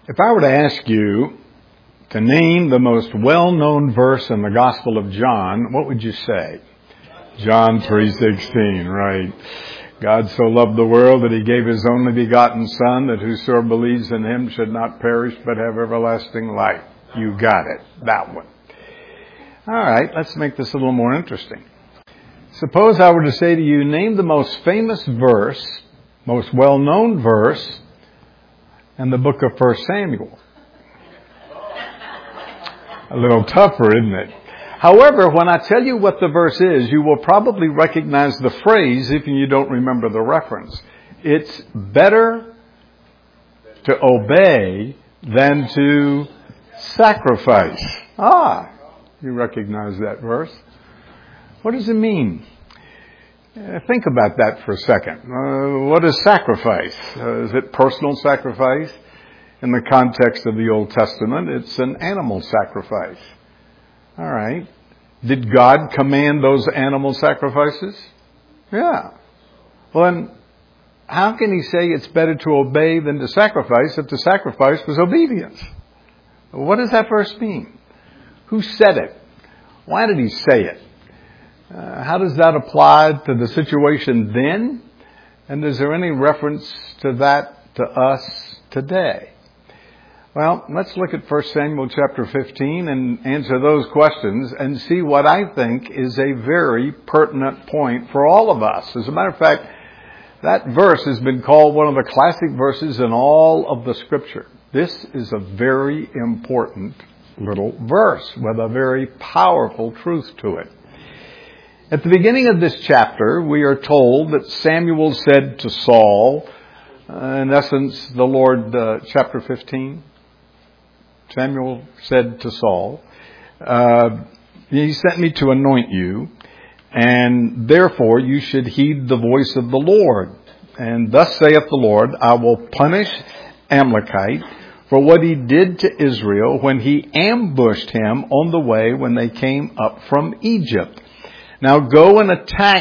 If I were to ask you to name the most well-known verse in the Gospel of John, what would you say? John 3:16, right. God so loved the world that he gave his only begotten Son, that whosoever believes in him should not perish but have everlasting life. You got it. That one. All right, let's make this a little more interesting. Suppose I were to say to you, name the most famous verse, most well-known verse in the book of 1 Samuel. A little tougher, isn't it? However, when I tell you what the verse is, you will probably recognize the phrase if you don't remember the reference. It's better to obey than to sacrifice. You recognize that verse. What does it mean? Think about that for a second. What is sacrifice? Is it personal sacrifice? In the context of the Old Testament, it's an animal sacrifice. All right. Did God command those animal sacrifices? Yeah. Well, then, how can he say it's better to obey than to sacrifice if the sacrifice was obedience? What does that verse mean? Who said it? Why did he say it? How does that apply to the situation then? And is there any reference to that to us today? Well, let's look at 1 Samuel chapter 15 and answer those questions and see what I think is a very pertinent point for all of us. As a matter of fact, that verse has been called one of the classic verses in all of the Scripture. This is a very important little verse with a very powerful truth to it. At the beginning of this chapter, we are told that Samuel said to Saul, in essence, the Lord, chapter 15, Samuel said to Saul, he sent me to anoint you, and therefore you should heed the voice of the Lord. And thus saith the Lord, I will punish Amalekite for what he did to Israel when he ambushed him on the way when they came up from Egypt. Now go and attack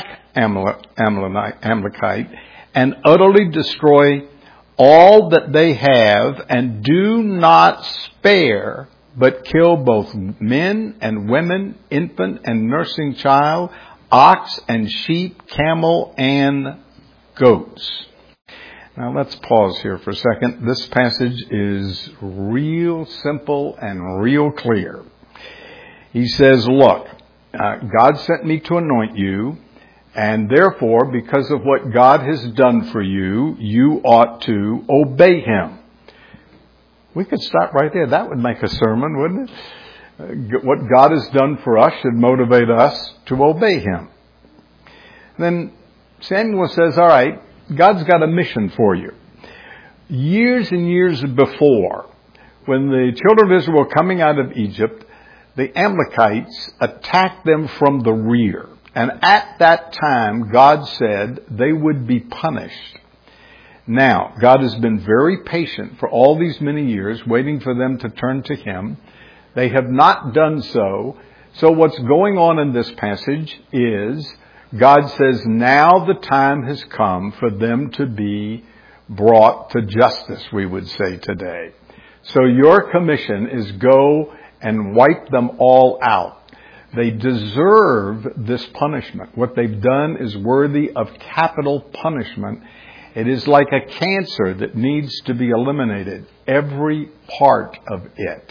Amalekite and utterly destroy all that they have, and do not spare, but kill both men and women, infant and nursing child, ox and sheep, camel and goats. Now let's pause here for a second. This passage is real simple and real clear. He says, look, God sent me to anoint you, and therefore, because of what God has done for you, you ought to obey him. We could stop right there. That would make a sermon, wouldn't it? What God has done for us should motivate us to obey him. Then Samuel says, all right, God's got a mission for you. Years and years before, when the children of Israel were coming out of Egypt, the Amalekites attacked them from the rear. And at that time, God said they would be punished. Now, God has been very patient for all these many years, waiting for them to turn to him. They have not done so. So what's going on in this passage is God says now the time has come for them to be brought to justice, we would say today. So your commission is go and wipe them all out. They deserve this punishment. What they've done is worthy of capital punishment. It is like a cancer that needs to be eliminated, every part of it.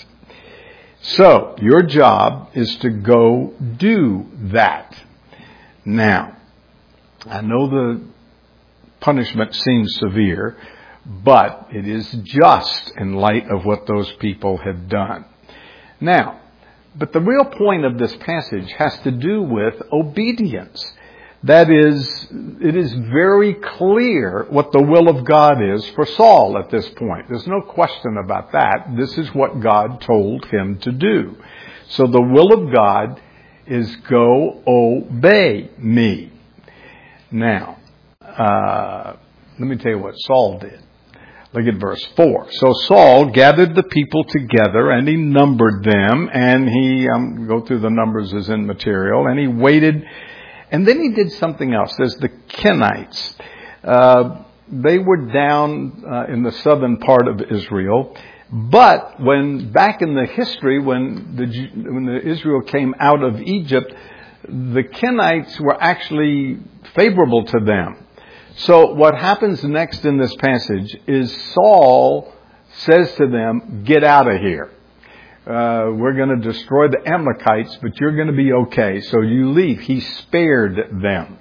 So, your job is to go do that. Now, I know the punishment seems severe, but it is just in light of what those people have done. Now, but the real point of this passage has to do with obedience. That is, it is very clear what the will of God is for Saul at this point. There's no question about that. This is what God told him to do. So the will of God is go obey me. Now, let me tell you what Saul did. Look at verse 4. So Saul gathered the people together and he numbered them, and he, go through the numbers as in material, and he waited, and then he did something else. There's the Kenites. They were down in the southern part of Israel. But when back in the history, when the Israel came out of Egypt, the Kenites were actually favorable to them. So what happens next in this passage is Saul says to them, get out of here. We're going to destroy the Amalekites, but you're going to be okay. So you leave. He spared them.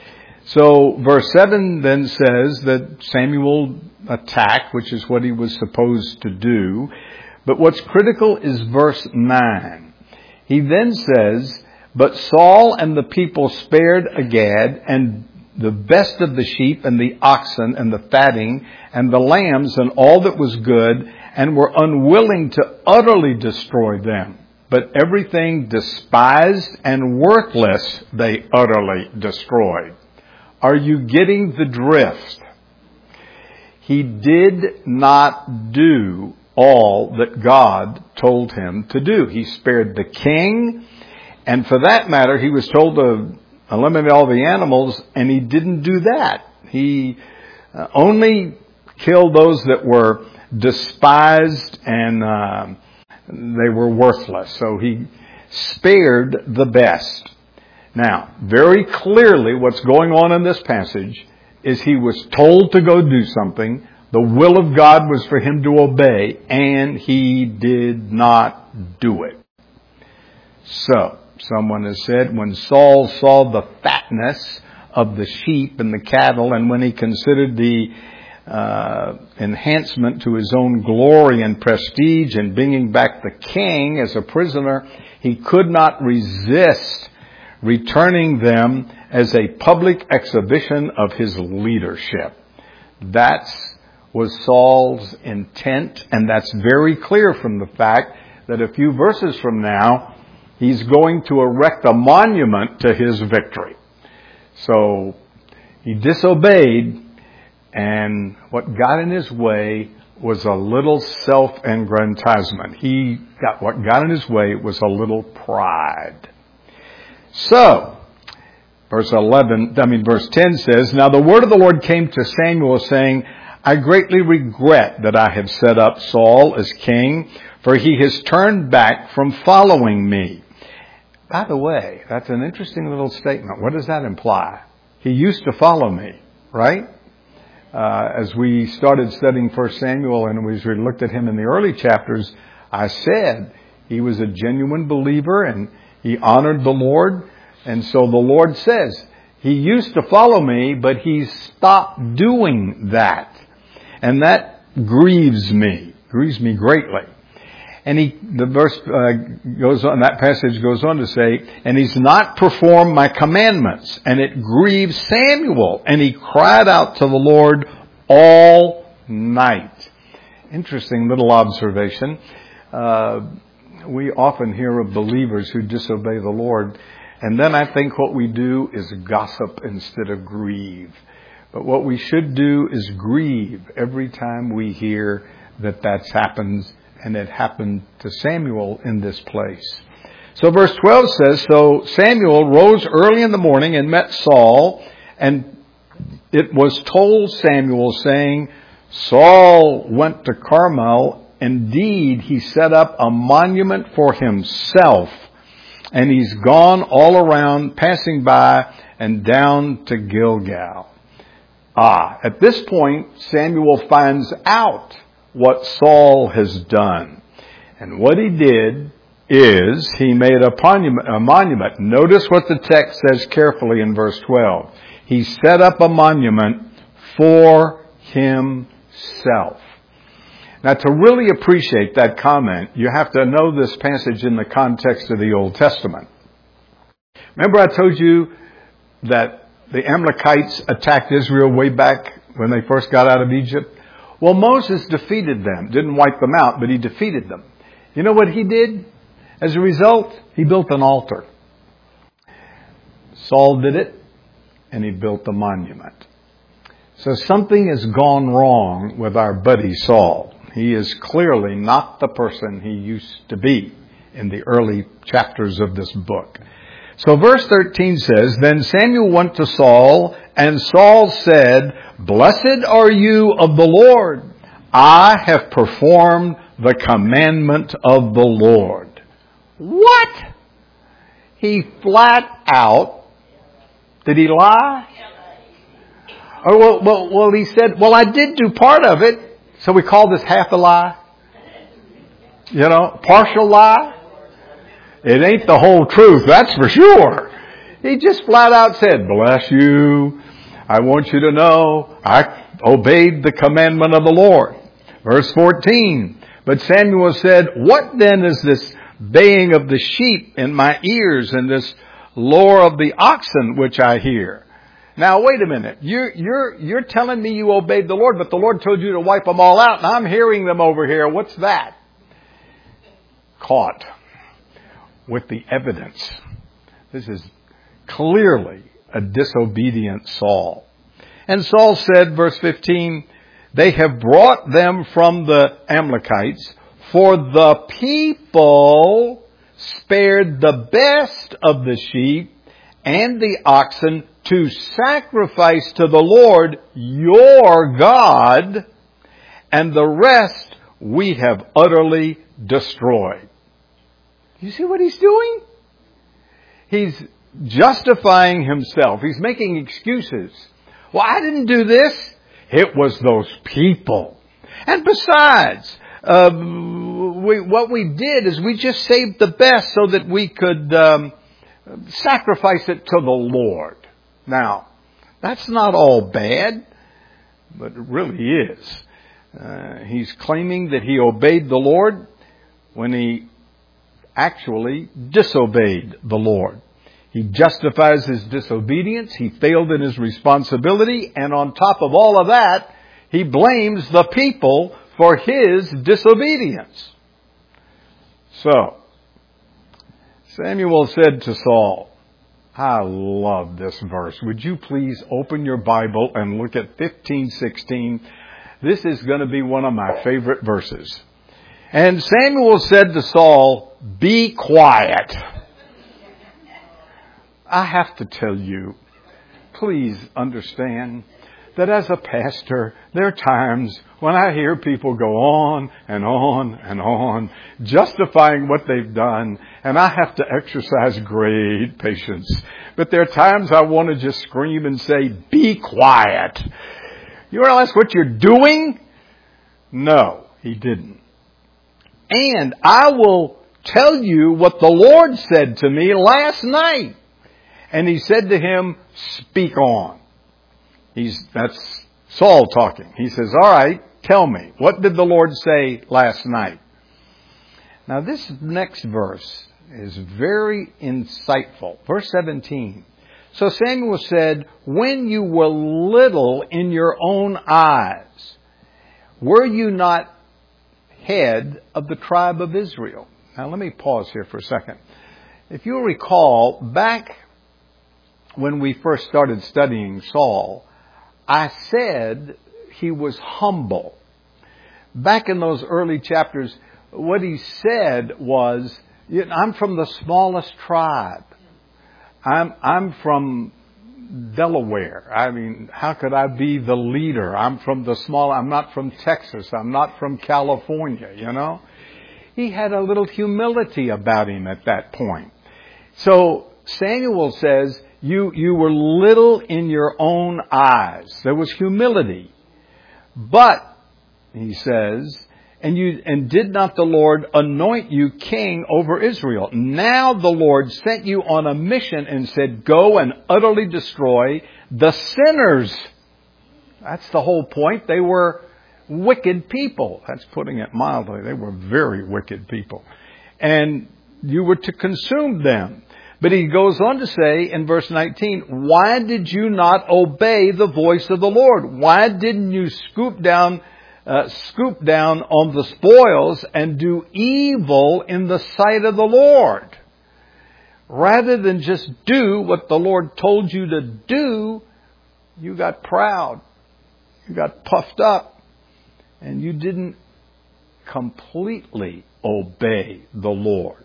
So verse 7 then says that Samuel attacked, which is what he was supposed to do. But what's critical is verse 9. He then says, but Saul and the people spared Agag and the best of the sheep and the oxen and the fatting and the lambs and all that was good, and were unwilling to utterly destroy them. But everything despised and worthless they utterly destroyed. Are you getting the drift? He did not do all that God told him to do. He spared the king, and for that matter, he was told to eliminate all the animals, and he didn't do that. He only killed those that were despised and they were worthless. So he spared the best. Now, very clearly what's going on in this passage is he was told to go do something. The will of God was for him to obey, and he did not do it. So, someone has said, when Saul saw the fatness of the sheep and the cattle, and when he considered the enhancement to his own glory and prestige and bringing back the king as a prisoner, he could not resist returning them as a public exhibition of his leadership. That was Saul's intent, and that's very clear from the fact that a few verses from now, he's going to erect a monument to his victory. So he disobeyed, and what got in his way was a little self-aggrandizement. What got in his way was a little pride. So, verse 10 says, now the word of the Lord came to Samuel saying, I greatly regret that I have set up Saul as king, for he has turned back from following me. By the way, that's an interesting little statement. What does that imply? He used to follow me, right? As we started studying 1 Samuel and as we looked at him in the early chapters, I said he was a genuine believer and he honored the Lord. And so the Lord says, he used to follow me, but he stopped doing that. And that grieves me greatly. And that passage goes on to say, and he's not performed my commandments. And it grieved Samuel. And he cried out to the Lord all night. Interesting little observation. We often hear of believers who disobey the Lord. And then I think what we do is gossip instead of grieve. But what we should do is grieve every time we hear that that's happened. And it happened to Samuel in this place. So verse 12 says, so Samuel rose early in the morning and met Saul, and it was told Samuel, saying, Saul went to Carmel. Indeed, he set up a monument for himself, and he's gone all around, passing by and down to Gilgal. At this point, Samuel finds out what Saul has done. And what he did is he made a monument. Notice what the text says carefully in verse 12. He set up a monument for himself. Now, to really appreciate that comment, you have to know this passage in the context of the Old Testament. Remember I told you that the Amalekites attacked Israel way back when they first got out of Egypt? Well, Moses defeated them. Didn't wipe them out, but he defeated them. You know what he did? As a result, he built an altar. Saul did it, and he built a monument. So something has gone wrong with our buddy Saul. He is clearly not the person he used to be in the early chapters of this book. So verse 13 says, then Samuel went to Saul, and Saul said, Blessed are you of the Lord. I have performed the commandment of the Lord. What? He flat out, did he lie? Well, he said, well, I did do part of it. So we call this half a lie? Partial lie? It ain't the whole truth, that's for sure. He just flat out said, bless you. I want you to know I obeyed the commandment of the Lord. Verse 14. But Samuel said, what then is this baying of the sheep in my ears and this lore of the oxen which I hear? Now wait a minute. You're telling me you obeyed the Lord, but the Lord told you to wipe them all out, and I'm hearing them over here. What's that? Caught with the evidence. This is clearly a disobedient Saul. And Saul said, verse 15, they have brought them from the Amalekites, for the people spared the best of the sheep and the oxen to sacrifice to the Lord your God, and the rest we have utterly destroyed. You see what he's doing? He's justifying himself. He's making excuses. Well, I didn't do this. It was those people. And besides, what we did is we just saved the best so that we could sacrifice it to the Lord. Now, that's not all bad, but it really is. He's claiming that he obeyed the Lord when he actually disobeyed the Lord. He justifies his disobedience. He failed in his responsibility. And on top of all of that, he blames the people for his disobedience. So, Samuel said to Saul, I love this verse. Would you please open your Bible and look at 15:16? This is going to be one of my favorite verses. And Samuel said to Saul, be quiet. I have to tell you, please understand that as a pastor, there are times when I hear people go on and on and on, justifying what they've done, and I have to exercise great patience. But there are times I want to just scream and say, be quiet. You realize what you're doing? No, he didn't. And I will tell you what the Lord said to me last night. And he said to him, speak on. That's Saul talking. He says, all right, tell me, what did the Lord say last night? Now this next verse is very insightful. Verse 17. So Samuel said, when you were little in your own eyes, were you not head of the tribe of Israel? Now let me pause here for a second. If you'll recall, back when we first started studying Saul, I said he was humble. Back in those early chapters, what he said was, I'm from the smallest tribe. I'm from Delaware. I mean, how could I be the leader? I'm not from Texas. I'm not from California, He had a little humility about him at that point. So Samuel says, you were little in your own eyes. There was humility. But, he says, and did not the Lord anoint you king over Israel? Now the Lord sent you on a mission and said, go and utterly destroy the sinners. That's the whole point. They were wicked people. That's putting it mildly. They were very wicked people. And you were to consume them. But he goes on to say in verse 19, why did you not obey the voice of the Lord? Why didn't you scoop down on the spoils and do evil in the sight of the Lord? Rather than just do what the Lord told you to do, you got proud. You got puffed up. And you didn't completely obey the Lord.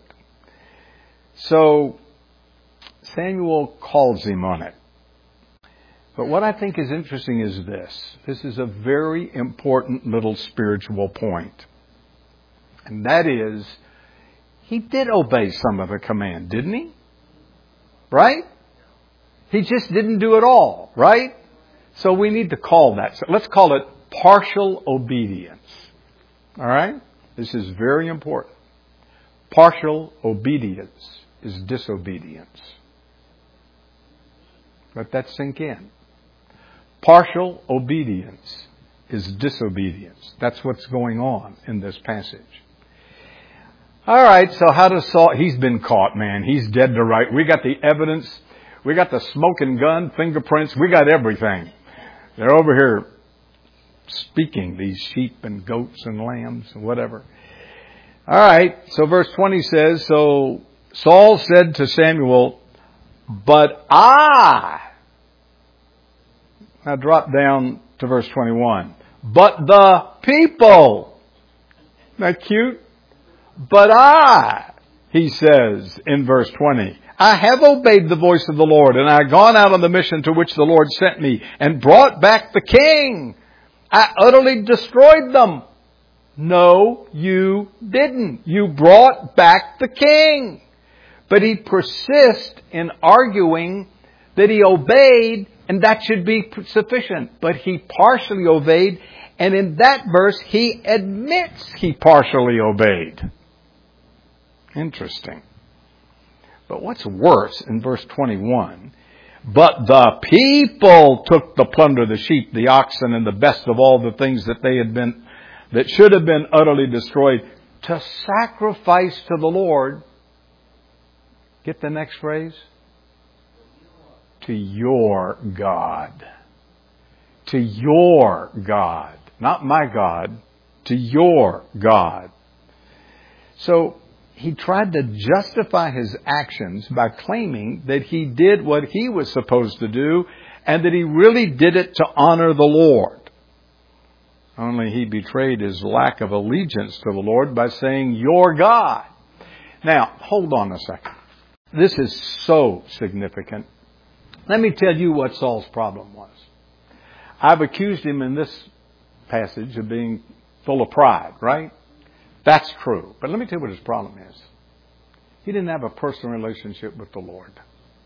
So Samuel calls him on it. But what I think is interesting is this. This is a very important little spiritual point. And that is, he did obey some of the command, didn't he? Right? He just didn't do it all, right? So we need to call that. So let's call it partial obedience. All right? This is very important. Partial obedience is disobedience. Let that sink in. Partial obedience is disobedience. That's what's going on in this passage. All right, so how does Saul... He's been caught, man. He's dead to right. We got the evidence. We got the smoking gun, fingerprints. We got everything. They're over here speaking, these sheep and goats and lambs and whatever. All right, so verse 20 says, so Saul said to Samuel, but I... Now drop down to verse 21. But the people... Isn't that cute? But I, he says in verse 20, I have obeyed the voice of the Lord, and I have gone out on the mission to which the Lord sent me, and brought back the king. I utterly destroyed them. No, you didn't. You brought back the king. But he persists in arguing that he obeyed, and that should be sufficient. But he partially obeyed, and in that verse he admits he partially obeyed. Interesting. But what's worse in verse 21, but the people took the plunder, the sheep, the oxen, and the best of all the things that should have been utterly destroyed, to sacrifice to the Lord. Get the next phrase? To your God. To your God. Not my God. To your God. So, he tried to justify his actions by claiming that he did what he was supposed to do and that he really did it to honor the Lord. Only he betrayed his lack of allegiance to the Lord by saying, your God. Now, hold on a second. This is so significant. Let me tell you what Saul's problem was. I've accused him in this passage of being full of pride, right? That's true. But let me tell you what his problem is. He didn't have a personal relationship with the Lord.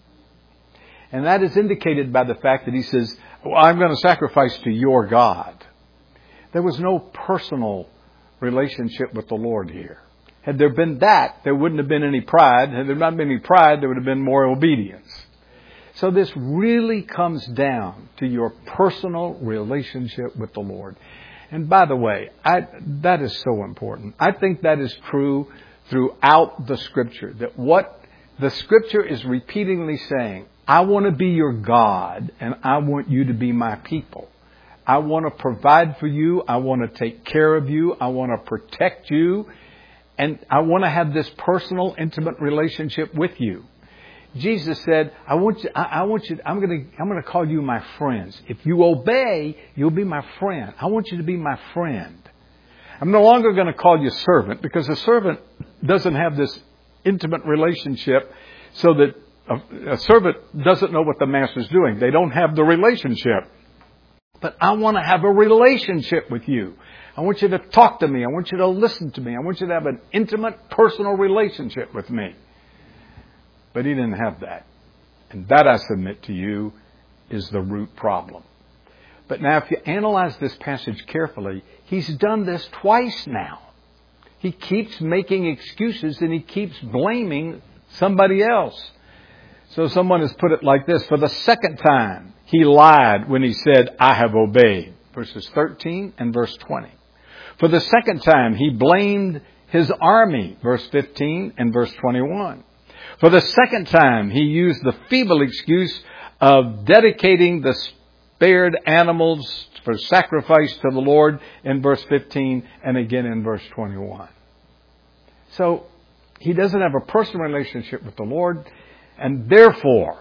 And that is indicated by the fact that he says, well, I'm going to sacrifice to your God. There was no personal relationship with the Lord here. Had there been that, there wouldn't have been any pride. Had there not been any pride, there would have been more obedience. So this really comes down to your personal relationship with the Lord. And by the way, that is so important. I think that is true throughout the Scripture. That what the Scripture is repeatedly saying, I want to be your God and I want you to be my people. I want to provide for you. I want to take care of you. I want to protect you. And I want to have this personal, intimate relationship with you. Jesus said, I'm going to call you my friends. If you obey, you'll be my friend. I want you to be my friend. I'm no longer going to call you servant, because a servant doesn't have this intimate relationship, so that a servant doesn't know what the master's doing. They don't have the relationship. But I want to have a relationship with you. I want you to talk to me. I want you to listen to me. I want you to have an intimate, personal relationship with me. But he didn't have that. And that, I submit to you, is the root problem. But now if you analyze this passage carefully, he's done this twice now. He keeps making excuses and he keeps blaming somebody else. So someone has put it like this: for the second time, he lied when he said, I have obeyed. Verses 13 and verse 20. For the second time, he blamed his army. Verse 15 and verse 21. For the second time, he used the feeble excuse of dedicating the spared animals for sacrifice to the Lord in verse 15 and again in verse 21. So he doesn't have a personal relationship with the Lord, and therefore,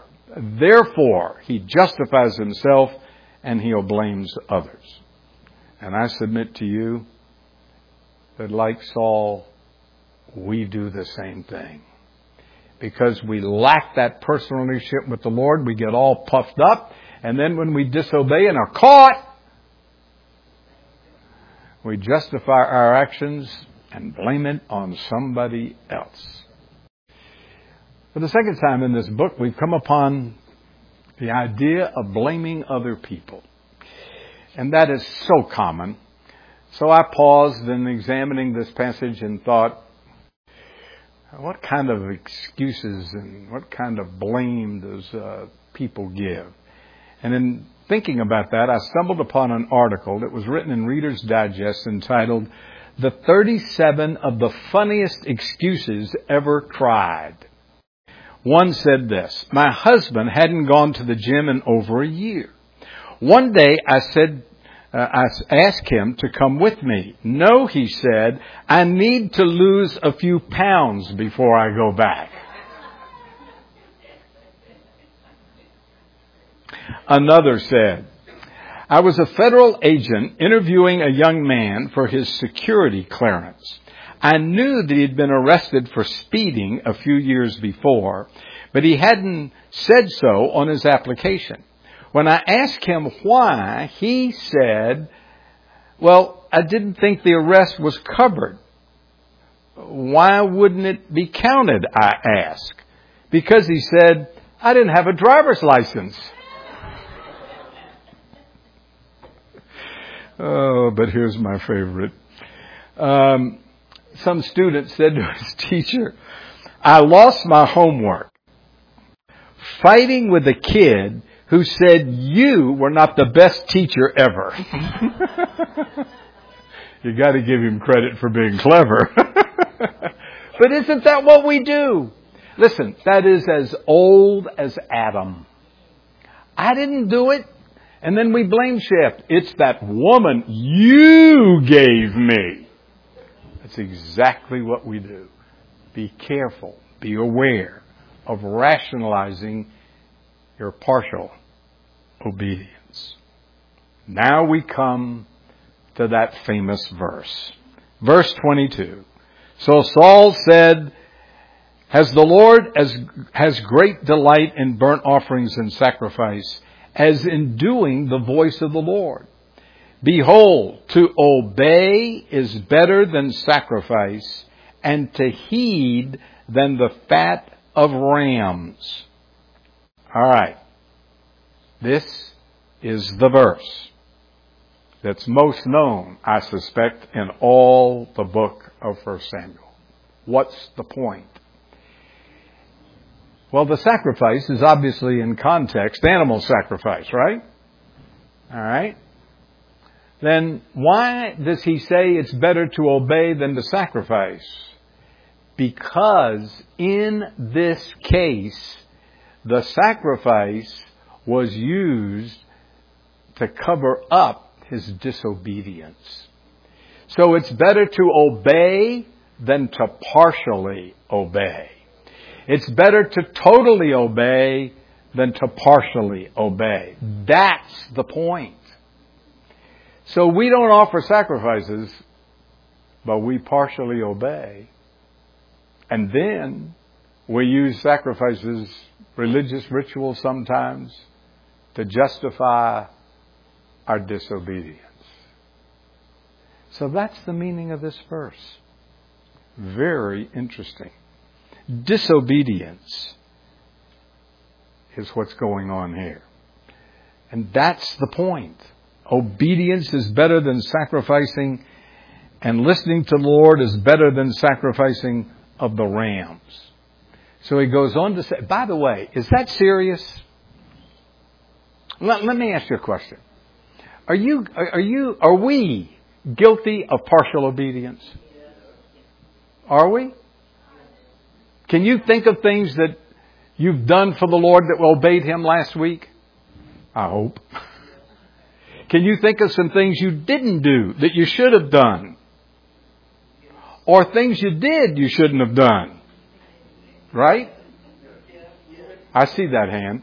he justifies himself and he blames others. And I submit to you that, like Saul, we do the same thing. Because we lack that personal relationship with the Lord, we get all puffed up, and then when we disobey and are caught, we justify our actions and blame it on somebody else. For the second time in this book, we've come upon the idea of blaming other people. And that is so common. So I paused in examining this passage and thought, what kind of excuses and what kind of blame does people give? And in thinking about that, I stumbled upon an article that was written in Reader's Digest entitled, "The 37 of the Funniest Excuses Ever Tried." One said this: "My husband hadn't gone to the gym in over a year. One day I asked him to come with me. No, he said, I need to lose a few pounds before I go back." Another said, "I was a federal agent interviewing a young man for his security clearance. I knew that he'd been arrested for speeding a few years before, but he hadn't said so on his application. When I asked him why, he said, well, I didn't think the arrest was covered. Why wouldn't it be counted, I asked. Because he said, I didn't have a driver's license." Oh, but here's my favorite. Some student said to his teacher, "I lost my homework fighting with a kid who said you were not the best teacher ever." You got to give him credit for being clever. But isn't that what we do? Listen, that is as old as Adam. I didn't do it. And then we blame shift. It's that woman you gave me. That's exactly what we do. Be careful. Be aware of rationalizing your partial obedience. Now we come to that famous verse. Verse 22. So Saul said, "Has the Lord has great delight in burnt offerings and sacrifice, as in doing the voice of the Lord. Behold, to obey is better than sacrifice, and to heed than the fat of rams." All right. This is the verse that's most known, I suspect, in all the book of 1 Samuel. What's the point? Well, the sacrifice is obviously in context animal sacrifice, right? All right. Then why does he say it's better to obey than to sacrifice? Because in this case, the sacrifice was used to cover up his disobedience. So it's better to obey than to partially obey. It's better to totally obey than to partially obey. That's the point. So we don't offer sacrifices, but we partially obey. And then we use sacrifices, religious rituals sometimes, to justify our disobedience. So that's the meaning of this verse. Very interesting. Disobedience is what's going on here. And that's the point. Obedience is better than sacrificing, and listening to the Lord is better than sacrificing of the rams. So he goes on to say, by the way, is that serious? Let me ask you a question. Are we guilty of partial obedience? Are we? Can you think of things that you've done for the Lord that obeyed Him last week? I hope. Can you think of some things you didn't do that you should have done? Or things you did you shouldn't have done? Right? I see that hand.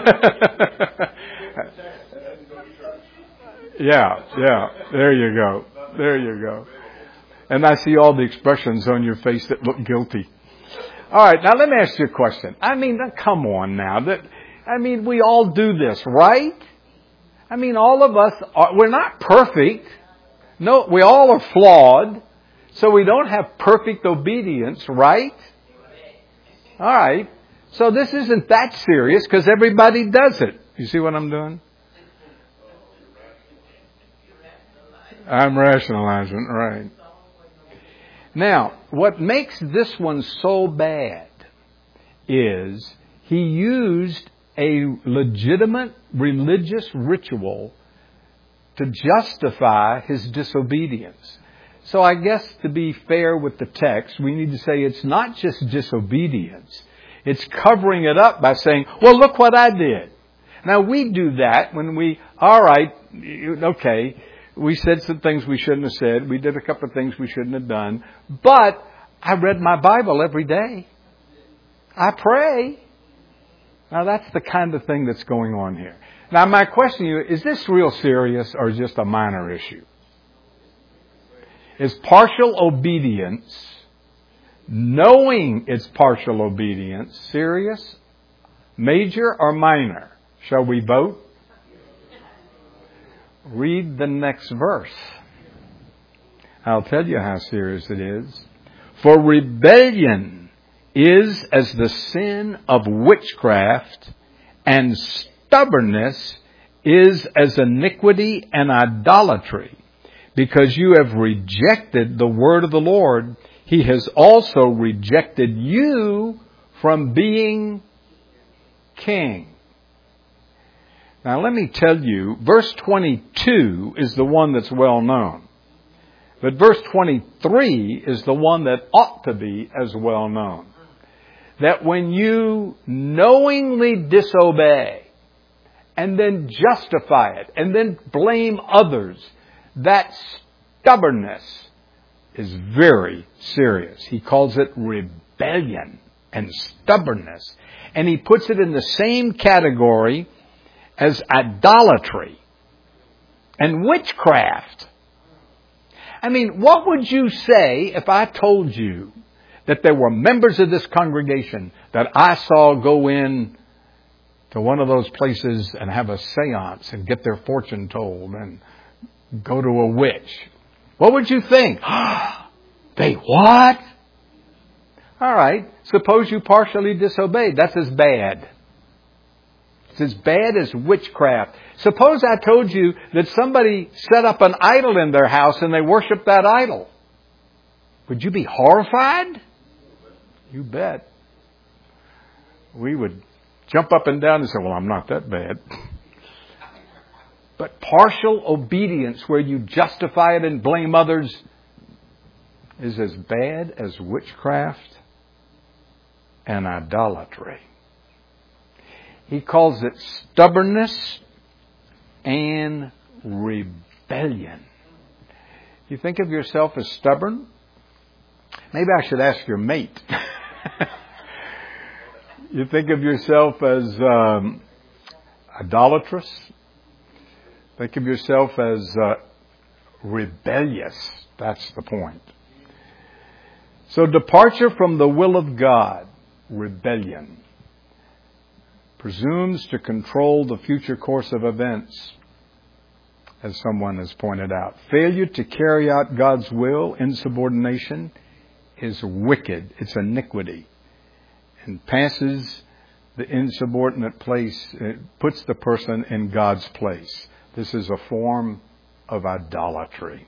Yeah. There you go. And I see all the expressions on your face that look guilty. All right, now let me ask you a question. I mean, come on now. We all do this, right? I mean, all of us we're not perfect. No, we all are flawed. So we don't have perfect obedience, right? All right. So this isn't that serious because everybody does it. You see what I'm doing? I'm rationalizing, right. Now, what makes this one so bad is he used a legitimate religious ritual to justify his disobedience. So I guess to be fair with the text, we need to say it's not just disobedience. It's covering it up by saying, well, look what I did. Now we do that when we, all right, okay, we said some things we shouldn't have said. We did a couple of things we shouldn't have done. But I read my Bible every day. I pray. Now that's the kind of thing that's going on here. Now my question to you, is this real serious or just a minor issue? Is partial obedience, knowing it's partial obedience, serious, major, or minor? Shall we vote? Read the next verse. I'll tell you how serious it is. For rebellion is as the sin of witchcraft, and stubbornness is as iniquity and idolatry. Because you have rejected the word of the Lord, He has also rejected you from being king. Now let me tell you, verse 22 is the one that's well known. But verse 23 is the one that ought to be as well known. That when you knowingly disobey, and then justify it, and then blame others, that stubbornness is very serious. He calls it rebellion and stubbornness. And he puts it in the same category as idolatry and witchcraft. I mean, what would you say if I told you that there were members of this congregation that I saw go in to one of those places and have a seance and get their fortune told and go to a witch? What would you think? They what? All right. Suppose you partially disobeyed. That's as bad. It's as bad as witchcraft. Suppose I told you that somebody set up an idol in their house and they worship that idol. Would you be horrified? You bet. We would jump up and down and say, well, I'm not that bad. But partial obedience where you justify it and blame others is as bad as witchcraft and idolatry. He calls it stubbornness and rebellion. You think of yourself as stubborn? Maybe I should ask your mate. You think of yourself as idolatrous? Think of yourself as rebellious. That's the point. So departure from the will of God, rebellion, presumes to control the future course of events, as someone has pointed out. Failure to carry out God's will, insubordination, is wicked. It's iniquity. And passes the insubordinate place, it puts the person in God's place. This is a form of idolatry.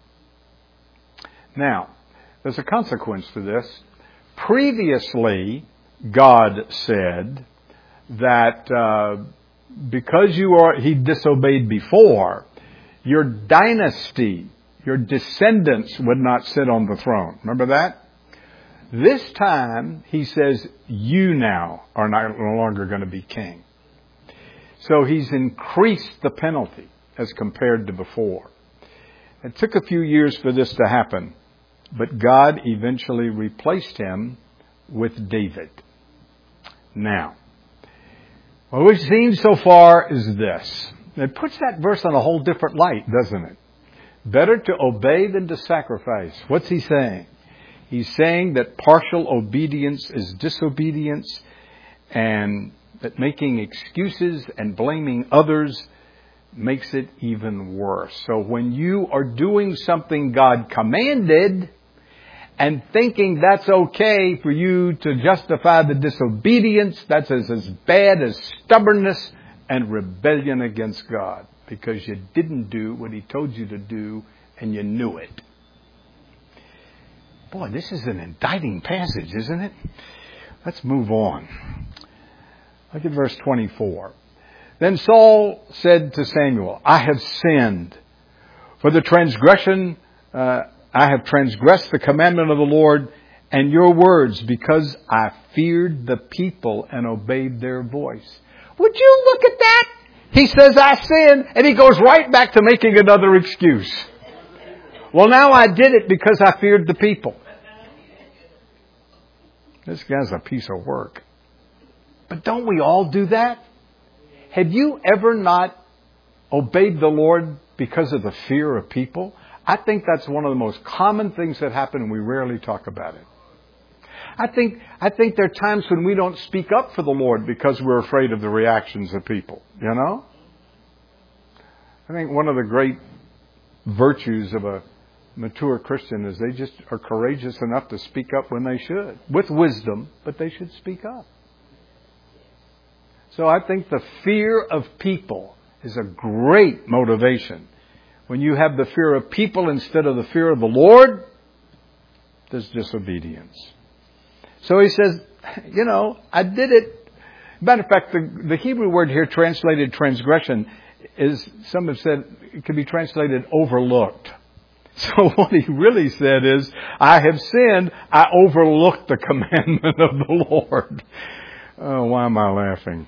Now, there's a consequence to this. Previously, God said that because he disobeyed before, your dynasty, your descendants would not sit on the throne. Remember that? This time, he says, you now are no longer going to be king. So he's increased the penalty as compared to before. It took a few years for this to happen, but God eventually replaced him with David. Now, what we've seen so far is this. It puts that verse on a whole different light, doesn't it? Better to obey than to sacrifice. What's he saying? He's saying that partial obedience is disobedience, and that making excuses and blaming others makes it even worse. So when you are doing something God commanded, and thinking that's okay for you to justify the disobedience, that's as bad as stubbornness and rebellion against God, because you didn't do what He told you to do and you knew it. Boy, this is an indicting passage, isn't it? Let's move on. Look at verse 24. Then Saul said to Samuel, I have sinned, for the transgression, I have transgressed the commandment of the Lord and your words, because I feared the people and obeyed their voice. Would you look at that? He says, I sinned, and he goes right back to making another excuse. Well, now I did it because I feared the people. This guy's a piece of work. But don't we all do that? Have you ever not obeyed the Lord because of the fear of people? I think that's one of the most common things that happen, and we rarely talk about it. I think there are times when we don't speak up for the Lord because we're afraid of the reactions of people, you know? I think one of the great virtues of a mature Christian is they just are courageous enough to speak up when they should. With wisdom, but they should speak up. So I think the fear of people is a great motivation. When you have the fear of people instead of the fear of the Lord, there's disobedience. So he says, you know, I did it. Matter of fact, the Hebrew word here translated transgression is, some have said, it could be translated overlooked. So what he really said is, I have sinned, I overlooked the commandment of the Lord. Oh, why am I laughing?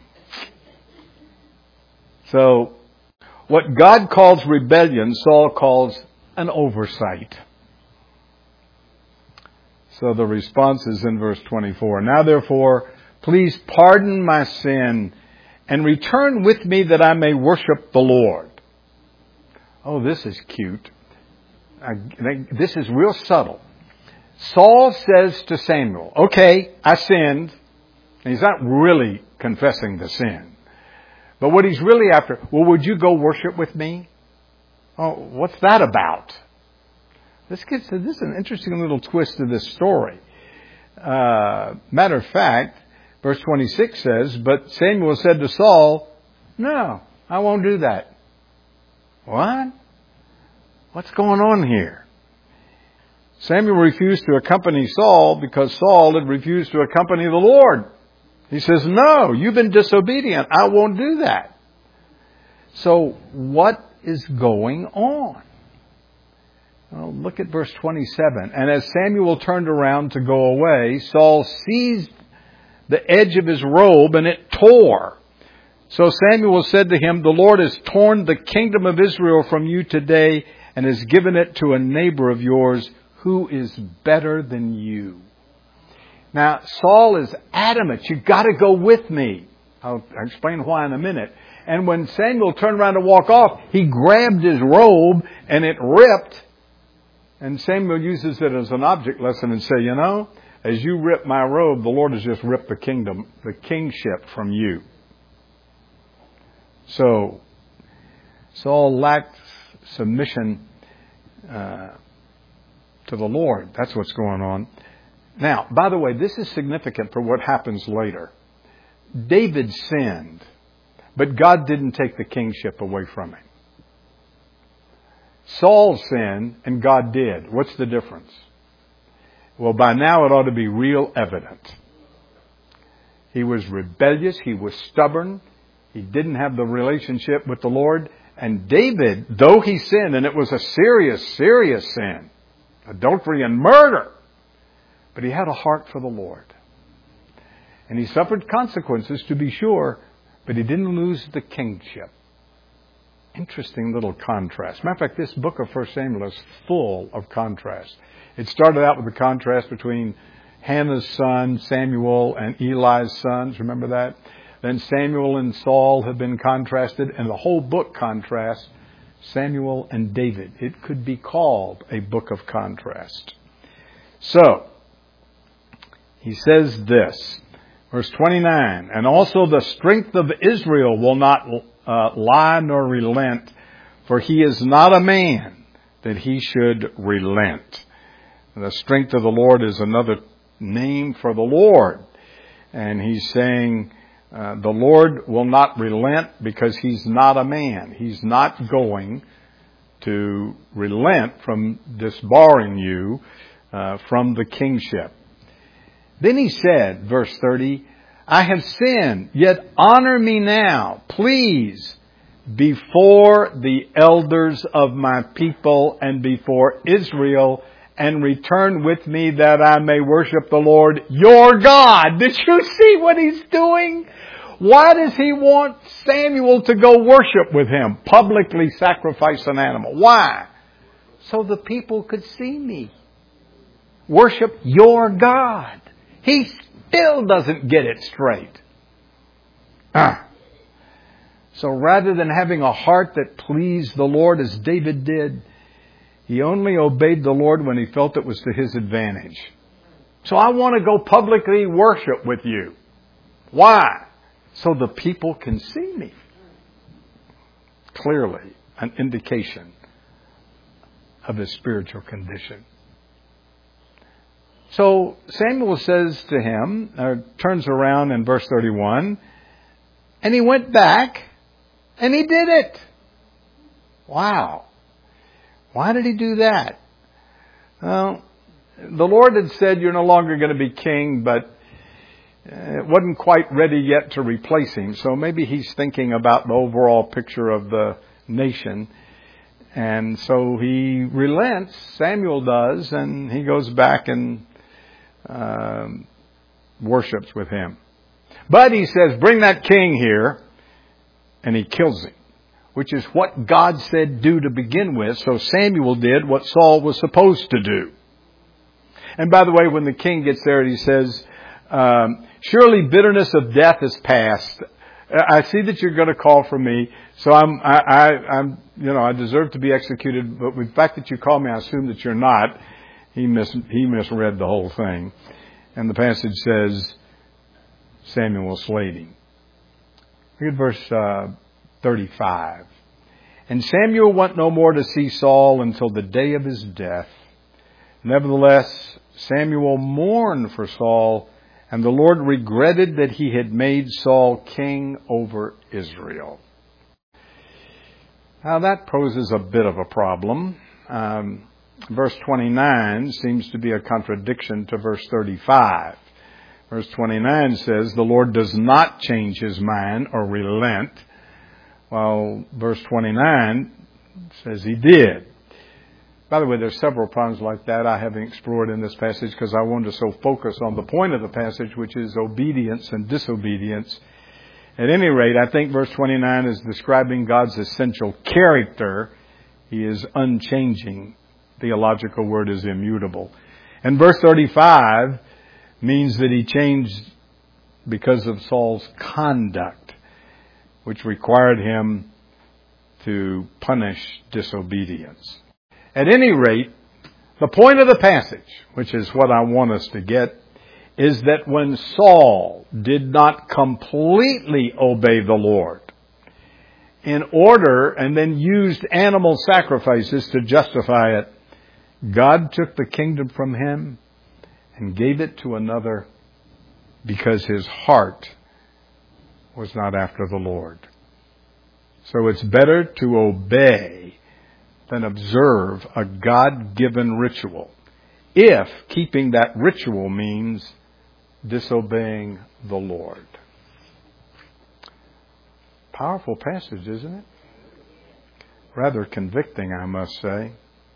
So, what God calls rebellion, Saul calls an oversight. So the response is in verse 24. Now therefore, please pardon my sin and return with me that I may worship the Lord. Oh, this is cute. This is real subtle. Saul says to Samuel, okay, I sinned. And he's not really confessing the sin. But what he's really after, well, would you go worship with me? Oh, what's that about? This is an interesting little twist to this story. Matter of fact, verse 26 says, but Samuel said to Saul, no, I won't do that. What? What's going on here? Samuel refused to accompany Saul because Saul had refused to accompany the Lord. He says, no, you've been disobedient. I won't do that. So what is going on? Well, look at verse 27. And as Samuel turned around to go away, Saul seized the edge of his robe and it tore. So Samuel said to him, the Lord has torn the kingdom of Israel from you today and has given it to a neighbor of yours who is better than you. Now, Saul is adamant, you've got to go with me. I'll explain why in a minute. And when Samuel turned around to walk off, he grabbed his robe and it ripped. And Samuel uses it as an object lesson and say, you know, as you rip my robe, the Lord has just ripped the kingship from you. So, Saul lacked submission to the Lord. That's what's going on. Now, by the way, this is significant for what happens later. David sinned, but God didn't take the kingship away from him. Saul sinned, and God did. What's the difference? Well, by now it ought to be real evident. He was rebellious. He was stubborn. He didn't have the relationship with the Lord. And David, though he sinned, and it was a serious, serious sin, adultery and murder, but he had a heart for the Lord. And he suffered consequences, to be sure, but he didn't lose the kingship. Interesting little contrast. Matter of fact, this book of 1 Samuel is full of contrast. It started out with the contrast between Hannah's son, Samuel, and Eli's sons. Remember that? Then Samuel and Saul have been contrasted, and the whole book contrasts Samuel and David. It could be called a book of contrast. So, he says this, verse 29, and also the strength of Israel will not lie nor relent, for he is not a man that he should relent. The strength of the Lord is another name for the Lord. And he's saying the Lord will not relent because he's not a man. He's not going to relent from disbarring you from the kingship. Then he said, verse 30, I have sinned, yet honor me now, please, before the elders of my people and before Israel, and return with me that I may worship the Lord your God. Did you see what he's doing? Why does he want Samuel to go worship with him? Publicly sacrifice an animal. Why? So the people could see me. Worship your God. He still doesn't get it straight. So rather than having a heart that pleased the Lord as David did, he only obeyed the Lord when he felt it was to his advantage. So I want to go publicly worship with you. Why? So the people can see me. Clearly, an indication of his spiritual condition. So Samuel says to him, turns around in verse 31, and he went back and he did it. Wow. Why did he do that? Well, the Lord had said you're no longer going to be king, but it wasn't quite ready yet to replace him. So maybe he's thinking about the overall picture of the nation. And so he relents, Samuel does, and he goes back and worships with him. But he says, bring that king here, and he kills him, which is what God said do to begin with. So Samuel did what Saul was supposed to do. And by the way, when the king gets there, he says, surely bitterness of death is past. I see that you're going to call for me, so I deserve to be executed. But with the fact that you call me, I assume that you're not. He misread the whole thing, and the passage says Samuel slayed him. Look at verse 35. And Samuel went no more to see Saul until the day of his death. Nevertheless, Samuel mourned for Saul, and the Lord regretted that he had made Saul king over Israel. Now that poses a bit of a problem. Verse 29 seems to be a contradiction to verse 35. Verse 29 says, the Lord does not change his mind or relent. Well, verse 29 says he did. By the way, there's several problems like that I haven't explored in this passage because I wanted to so focus on the point of the passage, which is obedience and disobedience. At any rate, I think verse 29 is describing God's essential character. He is unchanging. Theological word is immutable. And verse 35 means that he changed because of Saul's conduct, which required him to punish disobedience. At any rate, the point of the passage, which is what I want us to get, is that when Saul did not completely obey the Lord in order and then used animal sacrifices to justify it, God took the kingdom from him and gave it to another because his heart was not after the Lord. So it's better to obey than observe a God-given ritual, if keeping that ritual means disobeying the Lord. Powerful passage, isn't it? Rather convicting, I must say.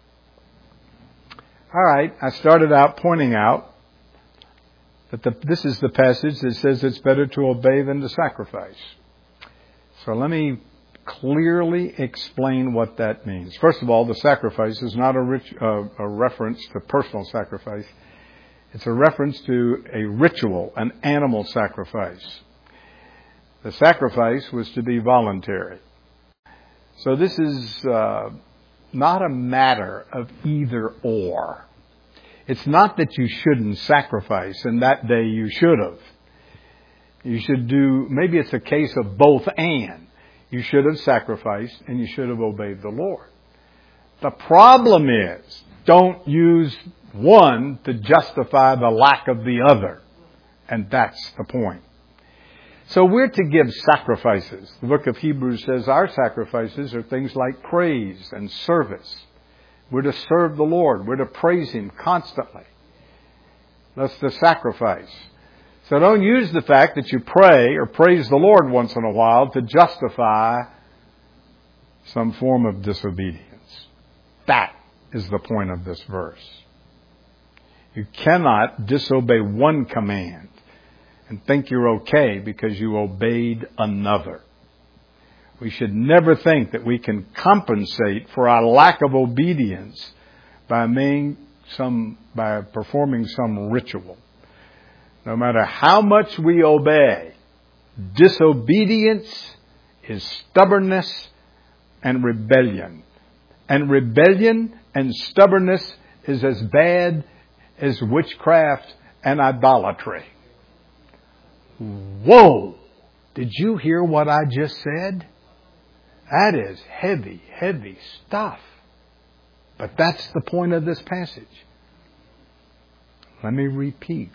All right, I started out pointing out that this is the passage that says it's better to obey than to sacrifice. So let me clearly explain what that means. First of all, the sacrifice is not a reference to personal sacrifice. It's a reference to a ritual, an animal sacrifice. The sacrifice was to be voluntary. So this is not a matter of either or. It's not that you shouldn't sacrifice, and that day you should have. You should do, maybe it's a case of both and. You should have sacrificed and you should have obeyed the Lord. The problem is don't use one to justify the lack of the other. And that's the point. So we're to give sacrifices. The book of Hebrews says our sacrifices are things like praise and service. We're to serve the Lord. We're to praise Him constantly. That's the sacrifice. So don't use the fact that you pray or praise the Lord once in a while to justify some form of disobedience. That is the point of this verse. You cannot disobey one command and think you're okay because you obeyed another. We should never think that we can compensate for our lack of obedience by performing some ritual. No matter how much we obey, disobedience is stubbornness and rebellion. And rebellion and stubbornness is as bad as witchcraft and idolatry. Whoa! Did you hear what I just said? That is heavy, heavy stuff. But that's the point of this passage. Let me repeat.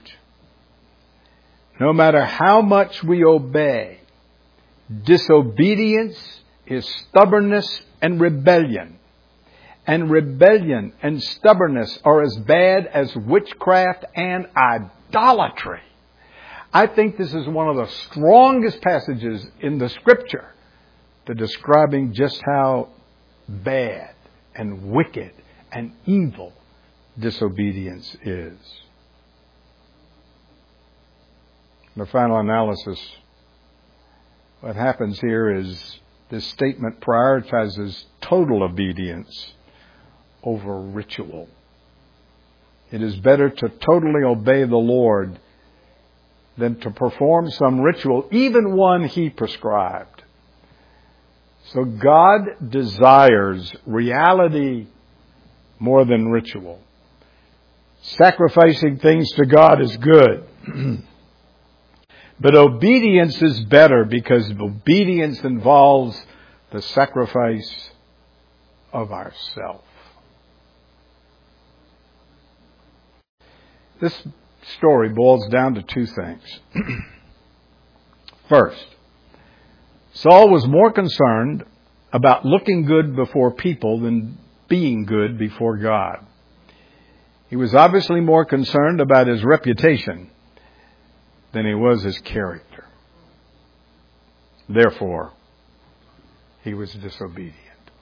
No matter how much we obey, disobedience is stubbornness and rebellion. And rebellion and stubbornness are as bad as witchcraft and idolatry. I think this is one of the strongest passages in the Scripture to describing just how bad and wicked and evil disobedience is. The final analysis, what happens here is this statement prioritizes total obedience over ritual. It is better to totally obey the Lord than to perform some ritual, even one He prescribed. So God desires reality more than ritual. Sacrificing things to God is good. But obedience is better because obedience involves the sacrifice of ourself. This story boils down to two things. First, Saul was more concerned about looking good before people than being good before God. He was obviously more concerned about his reputation than he was his character. Therefore, he was disobedient.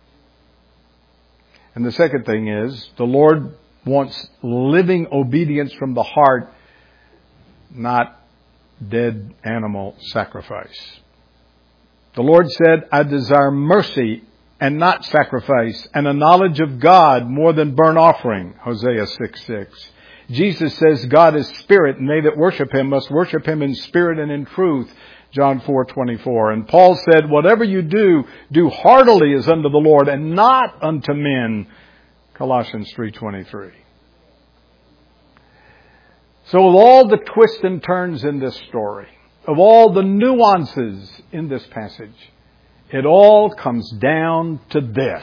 And the second thing is, the Lord wants living obedience from the heart, not dead animal sacrifice. The Lord said, I desire mercy and not sacrifice, and a knowledge of God more than burnt offering. Hosea 6:6. Jesus says God is spirit, and they that worship Him must worship Him in spirit and in truth. John 4:24. And Paul said, whatever you do, do heartily as unto the Lord and not unto men. Colossians 3:23. So of all the twists and turns in this story, of all the nuances in this passage, it all comes down to this.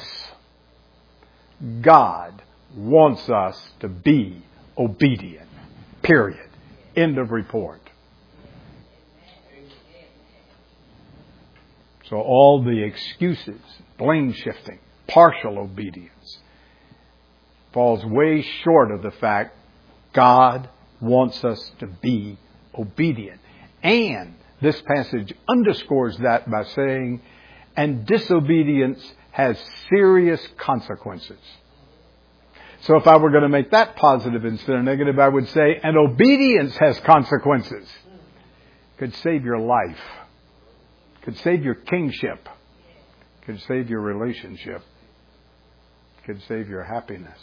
God wants us to be obedient. Period. End of report. So all the excuses, blame shifting, partial obedience falls way short of the fact God wants us to be obedient. And this passage underscores that by saying, and disobedience has serious consequences. So if I were going to make that positive instead of negative, I would say, and obedience has consequences. Could save your life. Could save your kingship. Could save your relationship. Could save your happiness.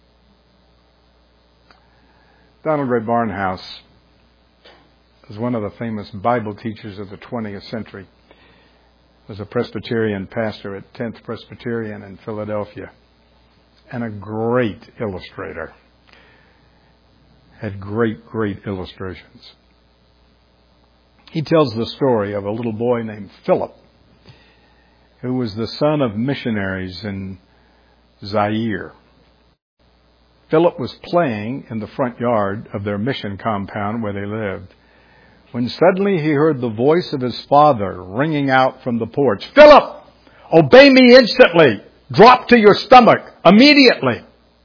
Donald Grey Barnhouse was one of the famous Bible teachers of the 20th century. Was a Presbyterian pastor at 10th Presbyterian in Philadelphia. And a great illustrator. Had great illustrations. He tells the story of a little boy named Philip, who was the son of missionaries in Zaire. Philip was playing in the front yard of their mission compound where they lived, when suddenly he heard the voice of his father ringing out from the porch, "Philip, obey me instantly. Drop to your stomach immediately."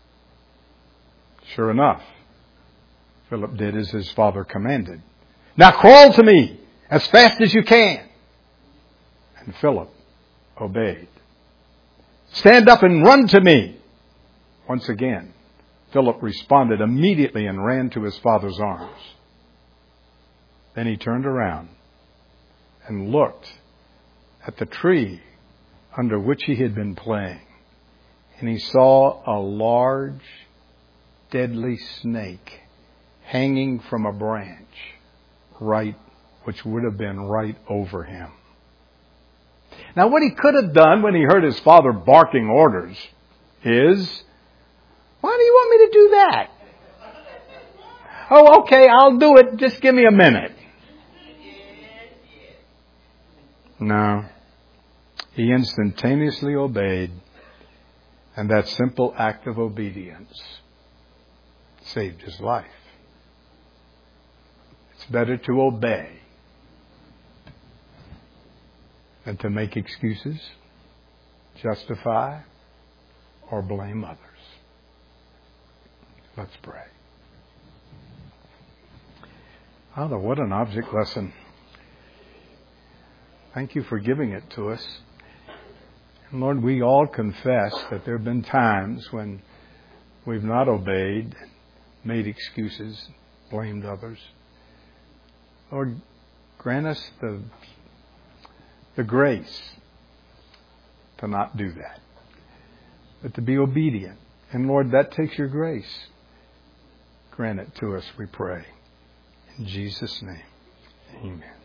Sure enough, Philip did as his father commanded. "Now crawl to me as fast as you can." And Philip obeyed. "Stand up and run to me." Once again, Philip responded immediately and ran to his father's arms. Then he turned around and looked at the tree under which he had been playing. And he saw a large, deadly snake hanging from a branch, which would have been right over him. Now, what he could have done when he heard his father barking orders is, "Why do you want me to do that?" "Oh, okay, I'll do it. Just give me a minute." No. He instantaneously obeyed, and that simple act of obedience saved his life. It's better to obey than to make excuses, justify, or blame others. Let's pray. Father, what an object lesson. Thank you for giving it to us. And Lord, we all confess that there have been times when we've not obeyed, made excuses, blamed others. Lord, grant us the grace to not do that, but to be obedient. And Lord, that takes your grace. Grant it to us, we pray. In Jesus' name, amen.